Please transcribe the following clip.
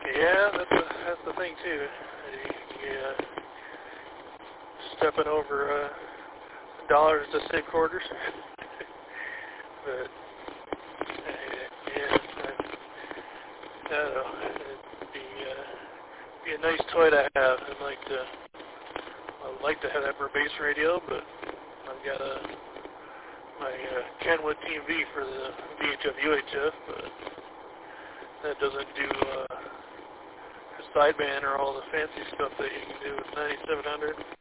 Yeah, that's the thing too. You stepping over dollars to save quarters. But yeah, I don't know. It'd be a nice toy to have. I'd like to have that for a base radio, but I've got my Kenwood Team V for the VHF UHF, but that doesn't do sideband or all the fancy stuff that you can do with 9700.